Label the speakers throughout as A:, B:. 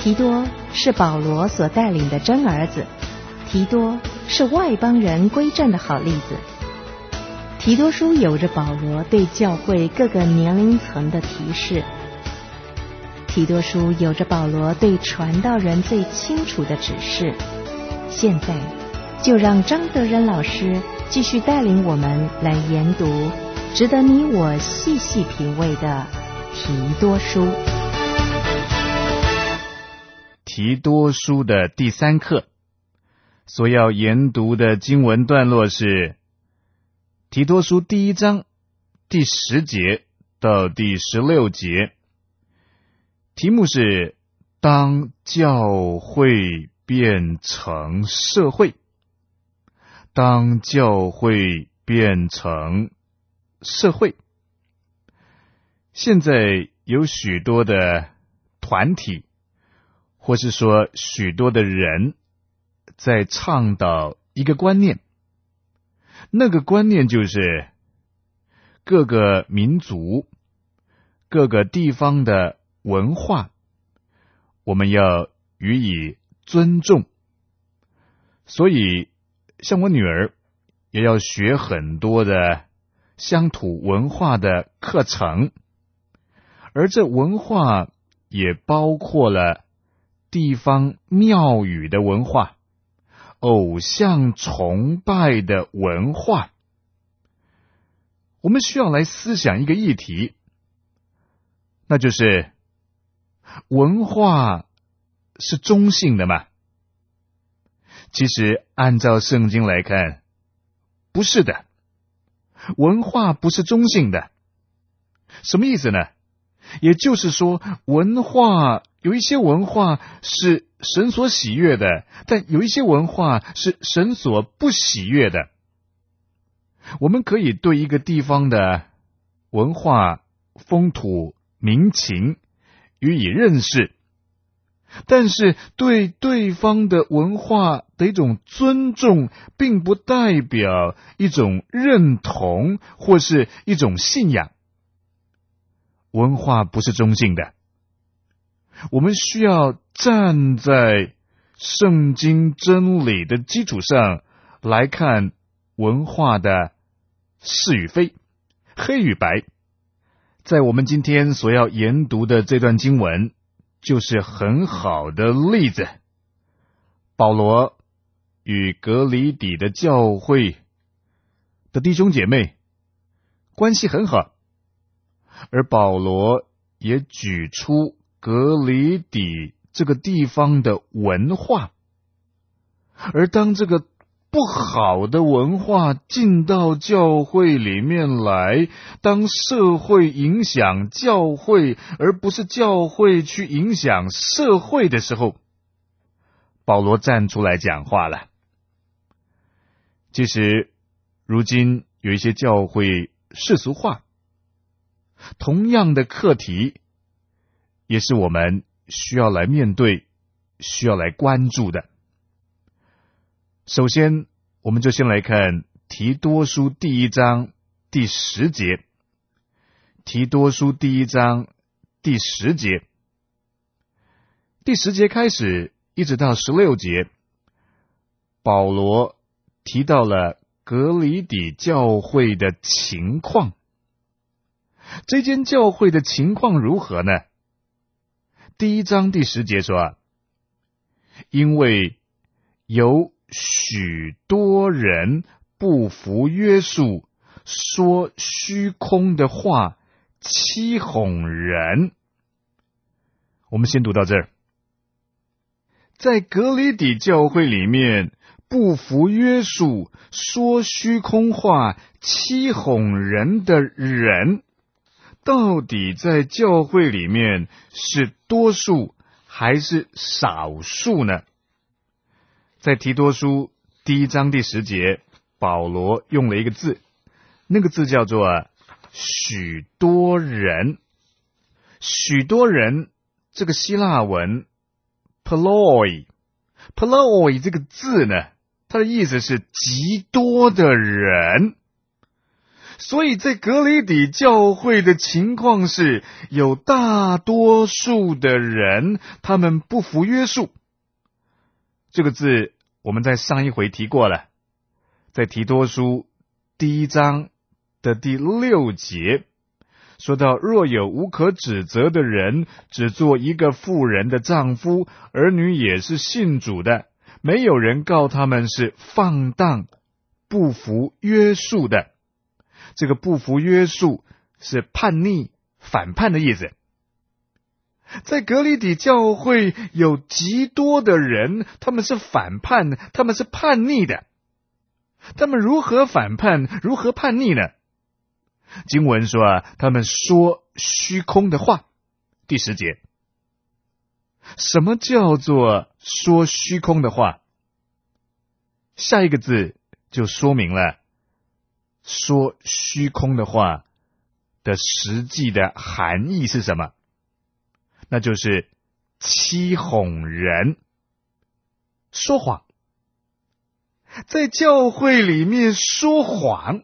A: 提多是保罗所带领的真儿子，提多是外邦人归正的好例子。提多书有着保罗对教会各个年龄层的提示，提多书有着保罗对传道人最清楚的指示。现在就让张德仁老师继续带领我们来研读值得你我细细品味的提多书。
B: 提多书的第3课所要研读的经文段落是提多书第1章第10节到第16节，题目是当教会变成社会。当教会变成社会。现在有许多的团体，或是说许多的人在倡导一个观念，那个观念就是各个民族、各个地方的文化，我们要予以尊重。所以像我女儿也要学很多的乡土文化的课程，而这文化也包括了地方庙宇的文化、偶像崇拜的文化。我们需要来思想一个议题，那就是文化是中性的吗？其实按照圣经来看，不是的。文化不是中性的。什么意思呢？也就是说，有一些文化是神所喜悦的，但有一些文化是神所不喜悦的。我们可以对一个地方的文化、风土、民情予以认识，但是对对方的文化的一种尊重，并不代表一种认同或是一种信仰。文化不是中性的，我们需要站在圣经真理的基础上来看文化的是与非、黑与白。在我们今天所要研读的这段经文就是很好的例子。保罗与革哩底的教会的弟兄姐妹关系很好，而保罗也举出革哩底这个地方的文化，而当这个不好的文化进到教会里面来，当社会影响教会，而不是教会去影响社会的时候，保罗站出来讲话了。其实如今有一些教会世俗化，同样的课题也是我们需要来面对、需要来关注的。首先，我们就先来看提多书第1章第10节。提多书第1章第10节，第10节开始一直到16节，保罗提到了革哩底教会的情况。这间教会的情况如何呢？第1章第10节说，因为有许多人不服约束，说虚空的话，欺哄人。我们先读到这儿。在革哩底教会里面，不服约束，说虚空话，欺哄人的人，到底在教会里面是多数还是少数呢？在提多书第1章第10节，保罗用了一个字，那个字叫做许多人。许多人这个希腊文 ploi 这个字呢，它的意思是极多的人。 所以在革哩底教会的情况是，有大多数的人他们不服约束。这个字我们在上一回提过了，在提多书第1章的第6节说到，若有无可指责的人，只做一个妇人的丈夫，儿女也是信主的，没有人告他们是放荡不服约束的。这个不服约束是叛逆反叛的意思。在革哩底教会有极多的人，他们是反叛，他们是叛逆的。他们如何反叛，如何叛逆呢？经文说他们说虚空的话。第10节，什么叫做说虚空的话？下一个字就说明了说虚空的话的实际的含义是什么？那就是欺哄人，说谎。在教会里面说谎，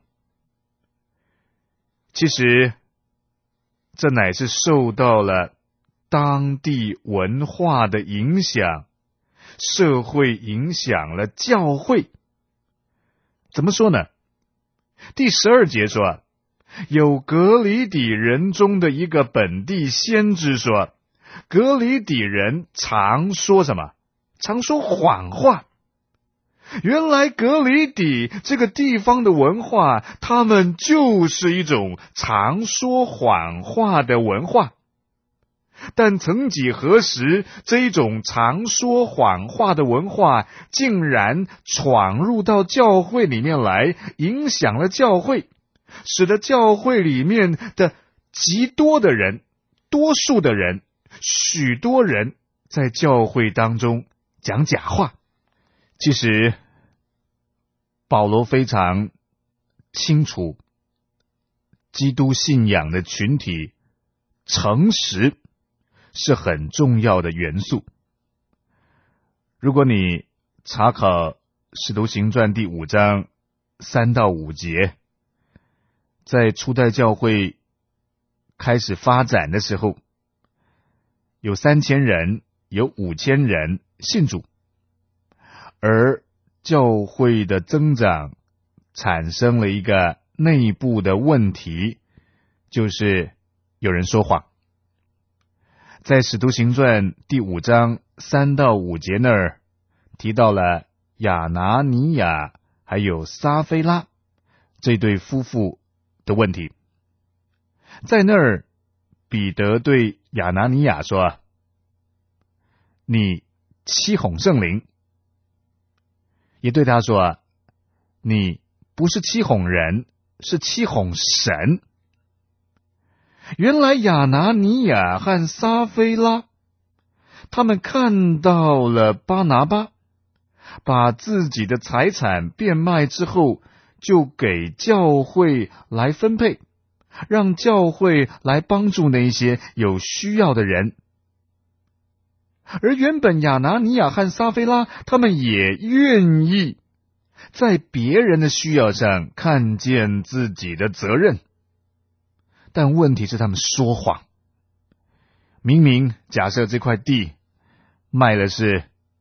B: 其实这乃是受到了当地文化的影响，社会影响了教会。怎么说呢？第12节说，有革哩底人中的一个本地先知说，革哩底人常说什么？常说谎话。原来革哩底这个地方的文化，他们就是一种常说谎话的文化。但曾几何时，这一种常说谎话的文化竟然闯入到教会里面来，影响了教会，使得教会里面的极多的人，多数的人，许多人在教会当中讲假话。其实保罗非常清楚，基督信仰的群体诚实是很重要的元素。如果你查考使徒行传第5章3到5节，在初代教会开始发展的时候，有3000人，有5000人信主，而教会的增长产生了一个内部的问题，就是有人说谎。在使徒行传第5章3到5节那儿提到了亚拿尼亚还有撒非拉这对夫妇的问题。在那儿彼得对亚拿尼亚说，你欺哄圣灵，也对他说，你不是欺哄人，是欺哄神。原来亚拿尼亚和撒非拉，他们看到了巴拿巴把自己的财产变卖之后，就给教会来分配，让教会来帮助那些有需要的人。而原本亚拿尼亚和撒非拉，他们也愿意在别人的需要上看见自己的责任，但问题是他们说谎。明明假设这块地卖的是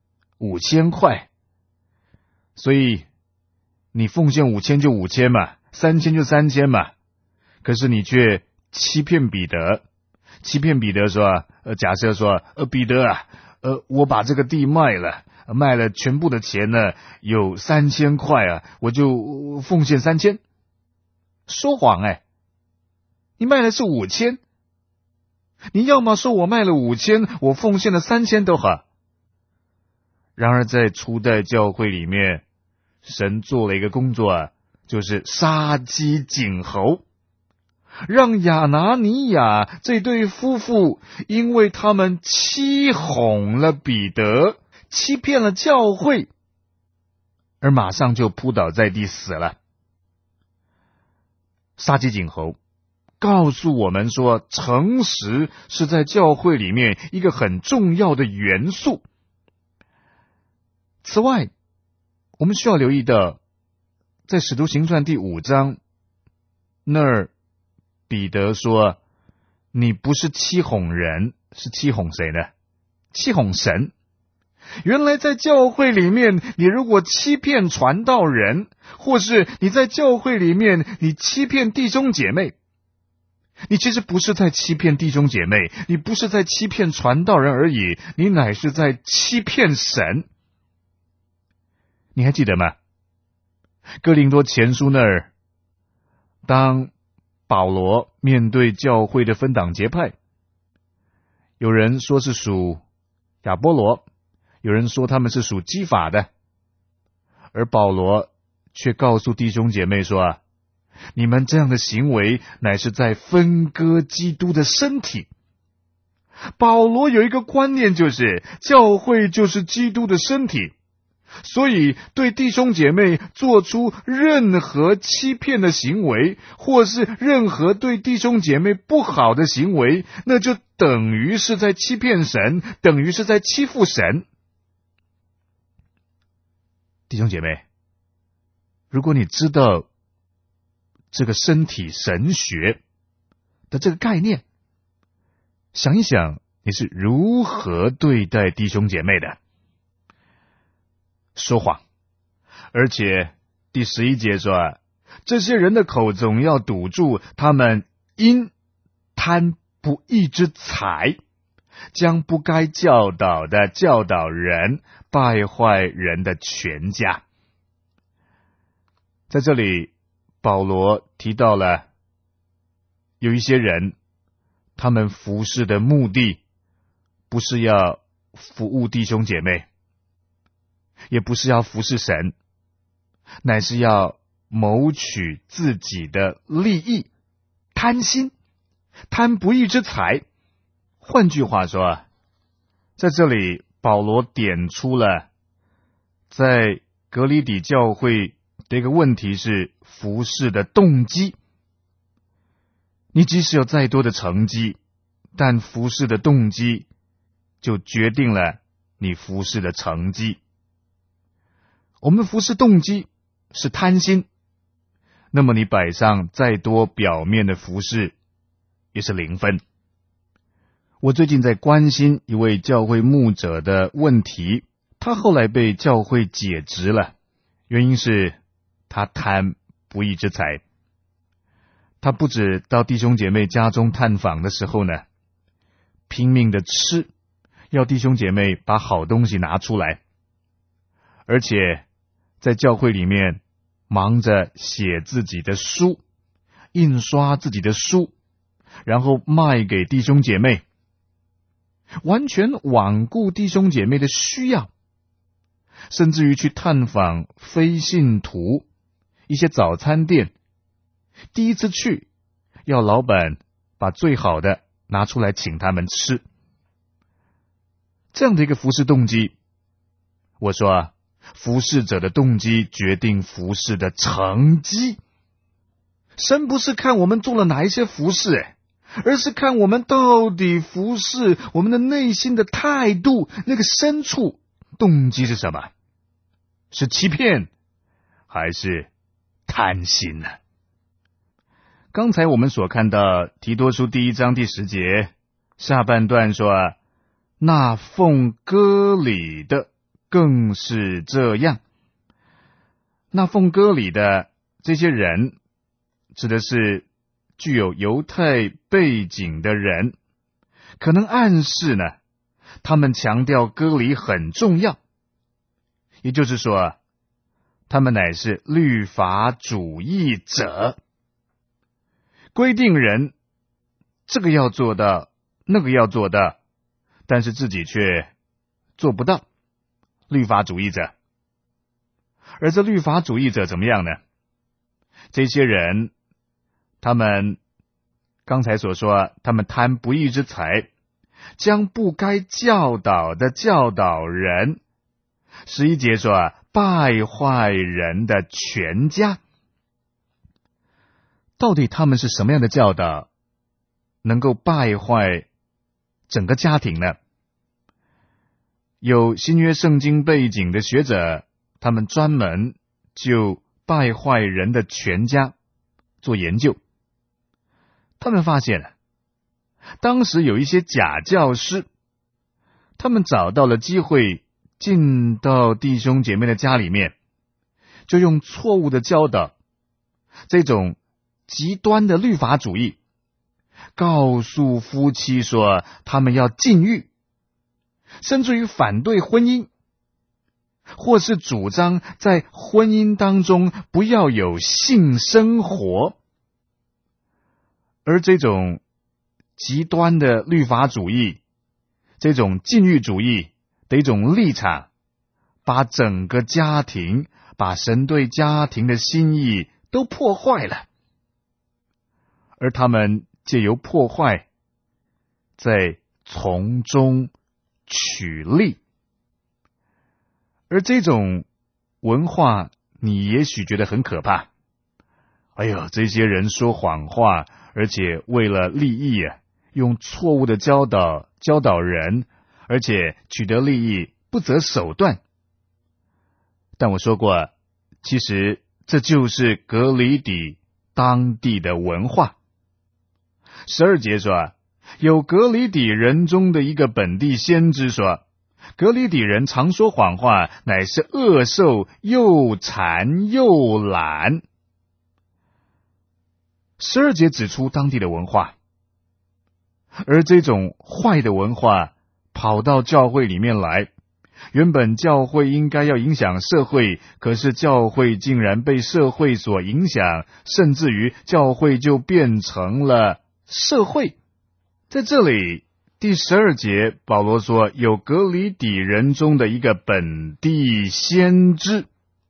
B: 5000块，所以你奉献5000就5000嘛，3000就3000嘛，可是你却欺骗彼得说，假设说，彼得啊，我把这个地卖了全部的钱呢，有3000块啊，我就奉献3000。说谎你卖的是5000，你要么说我卖了5000，我奉献了3000都好。然而在初代教会里面，神做了一个工作，就是杀鸡儆猴，让亚拿尼亚这对夫妇，因为他们欺哄了彼得，欺骗了教会，而马上就扑倒在地死了。杀鸡儆猴告诉我们说，诚实是在教会里面一个很重要的元素。此外，我们需要留意到，在使徒行传第5章那儿彼得说，你不是欺哄人，是欺哄谁呢？欺哄神。原来在教会里面，你如果欺骗传道人，或是你在教会里面你欺骗弟兄姐妹，你其实不是在欺骗弟兄姐妹，你不是在欺骗传道人而已，你乃是在欺骗神。你还记得吗？哥林多前书那儿，当保罗面对教会的分党结派，有人说是属亚波罗，有人说他们是属基法的，而保罗却告诉弟兄姐妹说，你们这样的行为乃是在分割基督的身体。保罗有一个观念，就是教会就是基督的身体，所以对弟兄姐妹做出任何欺骗的行为，或是任何对弟兄姐妹不好的行为，那就等于是在欺骗神，等于是在欺负神。弟兄姐妹，如果你知道这个身体神学的这个概念，想一想你是如何对待弟兄姐妹的。说谎，而且第11节说，这些人的口总要堵住，他们因贪不义之财，将不该教导的教导人，败坏人的全家。在这里保罗提到了有一些人，他们服侍的目的不是要服务弟兄姐妹，也不是要服侍神，乃是要谋取自己的利益，贪心，贪不义之财。换句话说，在这里保罗点出了在革哩底教会的一个问题，是服侍的动机。你即使有再多的成绩，但服侍的动机就决定了你服侍的成绩。我们服侍动机是贪心，那么你摆上再多表面的服侍也是0分。我最近在关心一位教会牧者的问题，他后来被教会解职了，原因是他贪不义之财。他不止到弟兄姐妹家中探访的时候呢，拼命的吃，要弟兄姐妹把好东西拿出来，而且在教会里面忙着写自己的书，印刷自己的书，然后卖给弟兄姐妹，完全罔顾弟兄姐妹的需要，甚至于去探访非信徒一些早餐店，第一次去要老板把最好的拿出来请他们吃。这样的一个服侍动机，我说服侍者的动机决定服侍的成绩。神不是看我们做了哪一些服侍，而是看我们到底服侍我们的内心的态度，那个深处动机是什么？是欺骗还是贪心呢？刚才我们所看到提多书1章第10节下半段说，那奉割礼的更是这样。那奉割礼的这些人指的是具有犹太背景的人，可能暗示呢，他们强调割礼很重要，也就是说他们乃是律法主义者，规定人这个要做到，那个要做到，但是自己却做不到，律法主义者。而这律法主义者怎么样呢？这些人他们刚才所说，他们贪不义之财，将不该教导的教导人。11节说，败坏人的全家。到底他们是什么样的教导，能够败坏整个家庭呢？有新约圣经背景的学者，他们专门就败坏人的全家做研究。 他们发现了，当时有一些假教师，他们找到了机会进到弟兄姐妹的家里面，就用错误的教导，这种极端的律法主义，告诉夫妻说他们要禁欲，甚至于反对婚姻，或是主张在婚姻当中不要有性生活。而这种极端的律法主义，这种禁欲主义的一种立场，把整个家庭，把神对家庭的心意都破坏了。而他们借由破坏，在从中取利。而这种文化，你也许觉得很可怕。哎呦，这些人说谎话，而且为了利益用错误的教导人，而且取得利益不择手段。但我说过，其实这就是革哩底当地的文化。12节说，有革哩底人中的一个本地先知说，革哩底人常说谎话，乃是恶兽，又馋又懒。12节指出当地的文化，而这种坏的文化跑到教会里面来，原本教会应该要影响社会，可是教会竟然被社会所影响，甚至于教会就变成了社会。在这里第12节，保罗说有革哩底人中的一个本地先知。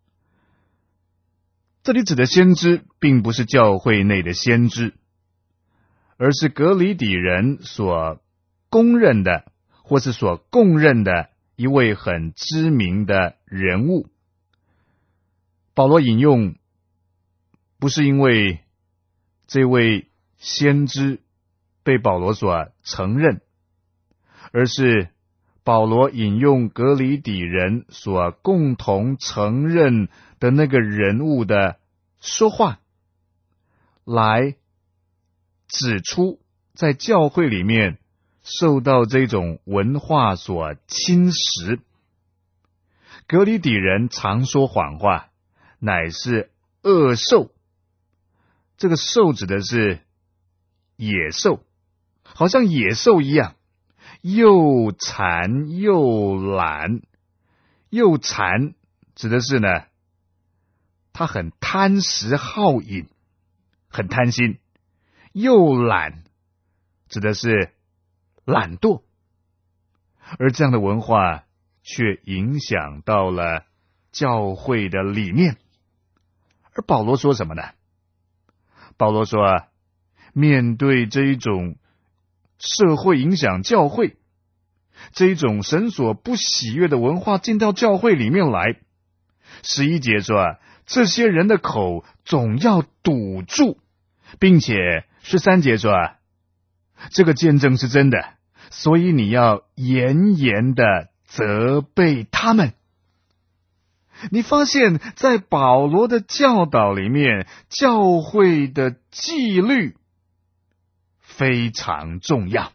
B: 这里指的先知并不是教会内的先知，而是革哩底人所公认的或是所供认的一位很知名的人物。保罗引用不是因为这位先知被保罗所承认，而是保罗引用革哩底人所共同承认的那个人物的说话，来指出在教会里面受到这种文化所侵蚀。革哩底人常说谎话，乃是恶兽。这个兽指的是野兽，好像野兽一样，又馋又懒。又馋指的是呢，他很贪食好饮，很贪心。又懒指的是懒惰。而这样的文化却影响到了教会的理念。而保罗说什么呢？保罗说，面对这一种社会影响教会，这一种神所不喜悦的文化进到教会里面来，11节说，这些人的口总要堵住，并且13节说，这个见证是真的，所以你要严严的责备他们。你发现在保罗的教导里面，教会的纪律非常重要。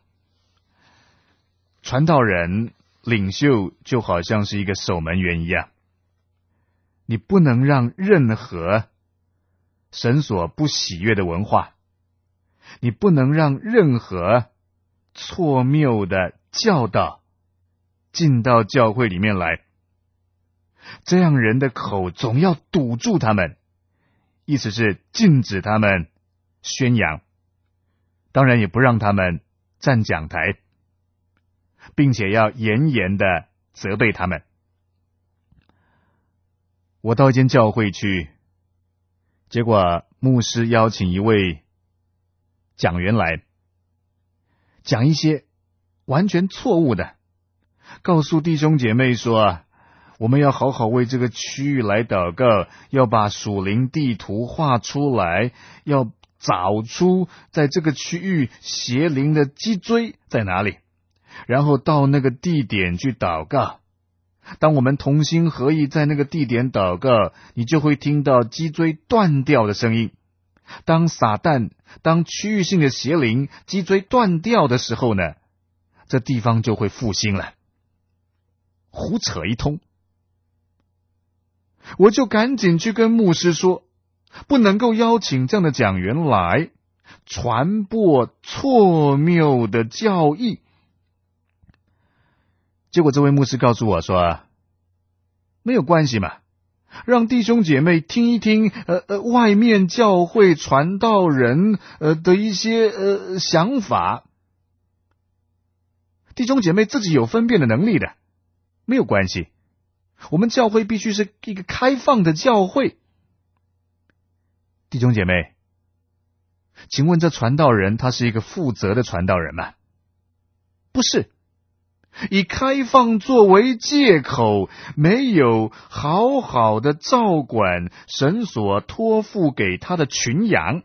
B: 传道人、领袖就好像是一个守门员一样，你不能让任何神所不喜悦的文化，你不能让任何错谬的教导进到教会里面来。这样人的口总要堵住他们，意思是禁止他们宣扬，当然也不让他们站讲台，并且要严严的责备他们。我到一间教会去，结果牧师邀请一位讲员来，讲一些完全错误的，告诉弟兄姐妹说，我们要好好为这个区域来祷告，要把属灵地图画出来，要找出在这个区域邪灵的脊椎在哪里，然后到那个地点去祷告。当我们同心合意在那个地点祷告，你就会听到脊椎断掉的声音， 当撒旦、当区域性的邪灵脊椎断掉的时候呢，这地方就会复兴了。胡扯一通。我就赶紧去跟牧师说，不能够邀请这样的讲员来传播错谬的教义。结果这位牧师告诉我说，没有关系嘛，让弟兄姐妹听一听外面教会传道人的一些想法，弟兄姐妹自己有分辨的能力的，没有关系。我们教会必须是一个开放的教会。弟兄姐妹，请问这传道人他是一个负责的传道人吗？不是。以开放作为借口，没有好好的照管神所托付给他的群羊。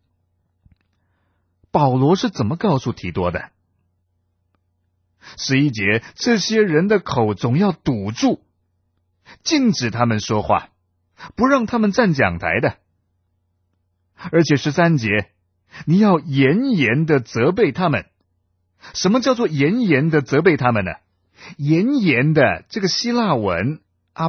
B: 保罗是怎么告诉提多的？11节，这些人的口总要堵住，禁止他们说话，不让他们站讲台的。而且13节，你要严严的责备他们。什么叫做严严的责备他们呢？严严的这个希腊文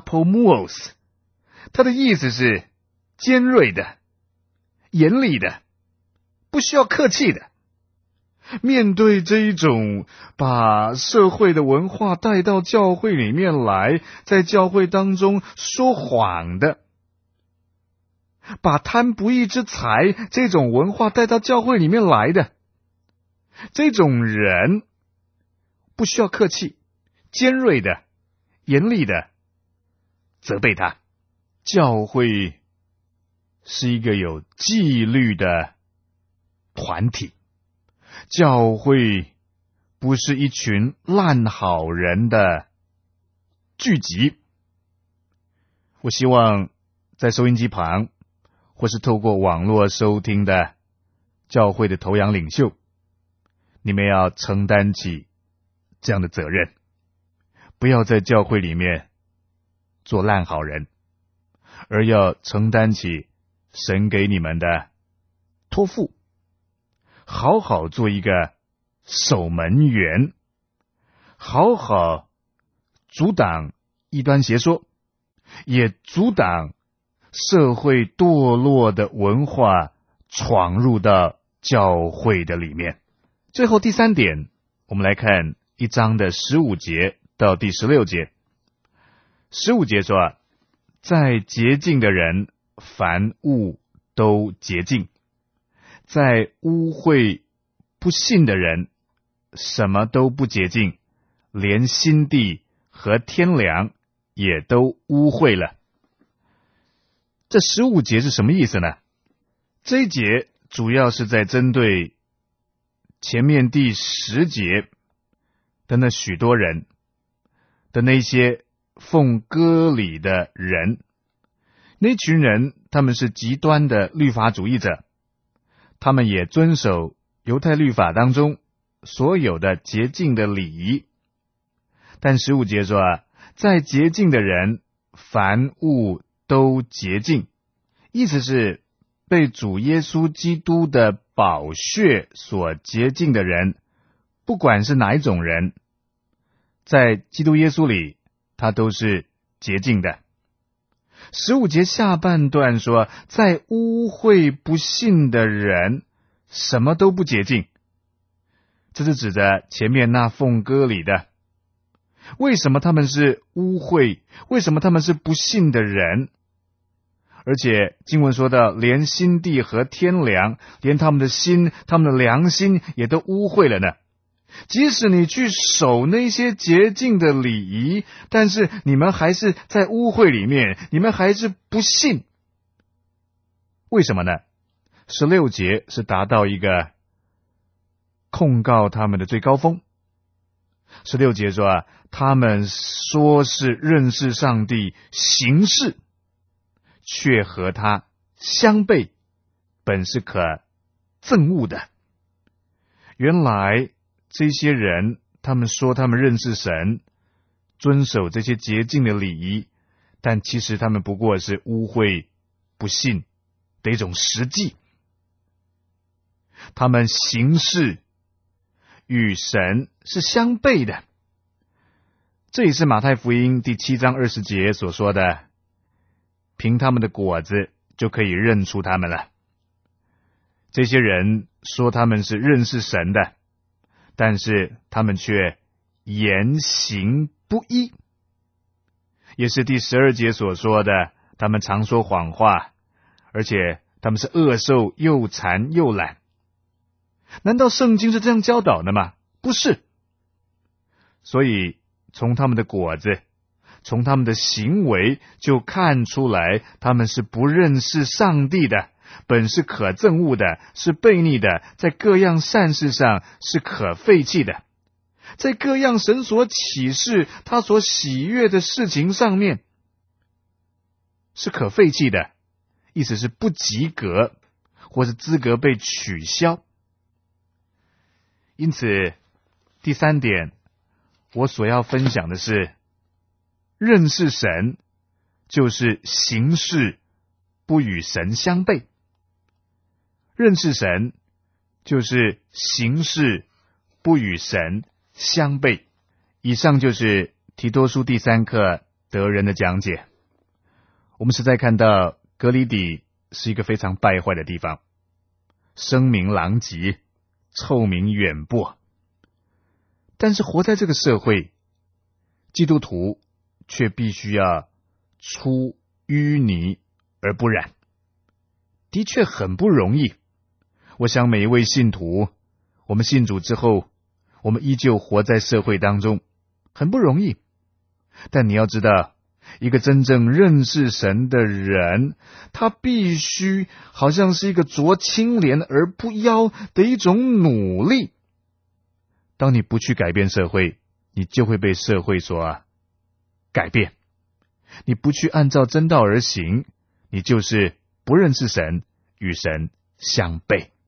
B: apomos， 它的意思是尖锐的、严厉的，不需要客气的。面对这一种把社会的文化带到教会里面来，在教会当中说谎的，把贪不义之财这种文化带到教会里面来的，这种人不需要客气，尖锐的、严厉的责备他。教会是一个有纪律的团体，教会不是一群烂好人的聚集。我希望在收音机旁或是透过网络收听的教会的头羊领袖，你们要承担起这样的责任，不要在教会里面做烂好人，而要承担起神给你们的托付，好好做一个守门员，好好阻挡异端邪说，也阻挡社会堕落的文化闯入到教会的里面。最后第3点，我们来看1章的15节到第16节。15节说，在洁净的人，凡物都洁净；在污秽不信的人，什么都不洁净，连心地和天良也都污秽了。这15节是什么意思呢？这一节主要是在针对前面第10节的那许多人的那些奉割礼的人，那群人他们是极端的律法主义者，他们也遵守犹太律法当中所有的洁净的礼仪。但15节说，在洁净的人，凡物都洁净，意思是被主耶稣基督的宝血所洁净的人，不管是哪一种人，在基督耶稣里他都是洁净的。15节下半段说，在污秽不信的人，什么都不洁净，这是指着前面那奉割礼的。为什么他们是污秽？为什么他们是不信的人？而且经文说到，连心地和天良，连他们的心、他们的良心也都污秽了呢。即使你去守那些洁净的礼仪，但是你们还是在污秽里面，你们还是不信。为什么呢？16节是达到一个控告他们的最高峰。16节说，他们说是认识上帝，行事却和他相悖，本是可憎恶的。原来这些人，他们说他们认识神，遵守这些洁净的礼仪，但其实他们不过是污秽不信的一种实际。 他们行事与神是相悖的。这也是马太福音第7章20节所说的，凭他们的果子就可以认出他们了。这些人说他们是认识神的，但是他们却言行不一。也是第12节所说的，他们常说谎话，而且他们是恶兽，又馋又懒。难道圣经是这样教导的吗？不是。所以从他们的果子，从他们的行为就看出来，他们是不认识上帝的，本是可憎恶的，是悖逆的，在各样善事上是可废弃的，在各样神所启示他所喜悦的事情上面是可废弃的，意思是不及格，或是资格被取消。因此第3点，我所要分享的是，认识神就是行事不与神相悖。认识神就是行事不与神相悖。以上就是提多书第3课得人的讲解。我们实在看到革哩底是一个非常败坏的地方，声名狼藉，臭名远播。但是活在这个社会，基督徒却必须要出淤泥而不染，的确很不容易。我想每一位信徒，我们信主之后，我们依旧活在社会当中，很不容易。但你要知道，一个真正认识神的人，他必须好像是一个濯清涟而不妖的一种努力。当你不去改变社会，你就会被社会所改变。你不去按照真道而行，你就是不认识神，与神相悖。